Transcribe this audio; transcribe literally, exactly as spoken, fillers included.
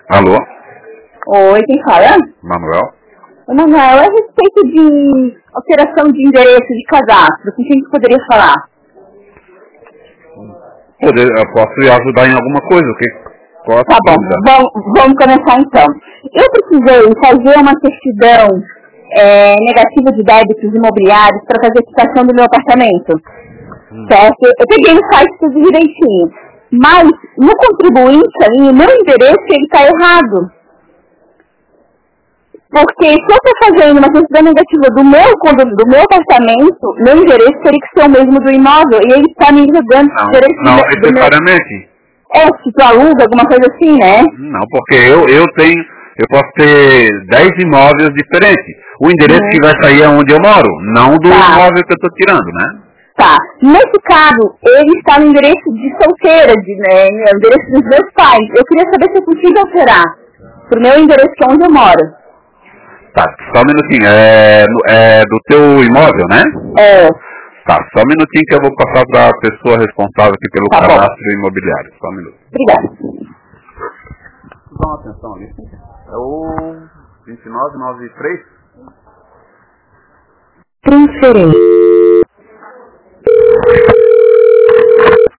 Alô? Oi, quem fala? Manuel? Ô, Manuel, é a respeito de alteração de endereço de cadastro. Com quem que poderia falar? Poder, eu posso lhe ajudar em alguma coisa, o que? Qual a Tá bom, dúvida? vamos, vamos começar então. Eu precisei fazer uma certidão é, negativa de débitos imobiliários para fazer a quitação do meu apartamento. Hum. Certo? Eu peguei no site tudo direitinho. Mas no contribuinte ali, o meu endereço ele está errado. Porque se eu estou fazendo uma certidão negativa do meu, do meu apartamento, meu endereço teria que ser o mesmo do imóvel. E ele está me jogando o endereço Não, não do, do meu... necessariamente. É, se tu aluga, alguma coisa assim, né? Não, porque eu, eu tenho, eu posso ter dez imóveis diferentes. O endereço Hum. que vai sair é onde eu moro, não do Tá. imóvel que eu estou tirando, né? Tá. Nesse caso, ele está no endereço de solteira, de, né, no endereço dos meus pais. Eu queria saber se é possível alterar pro meu endereço, que é onde eu moro. Tá, só um minutinho. É, no- é do teu imóvel, né? É. Tá, só um minutinho que eu vou passar para a pessoa responsável aqui pelo Tá bom. cadastro imobiliário. Só um minuto. Obrigada. Dá uma atenção ali. É o vinte e nove noventa e três? Transferência.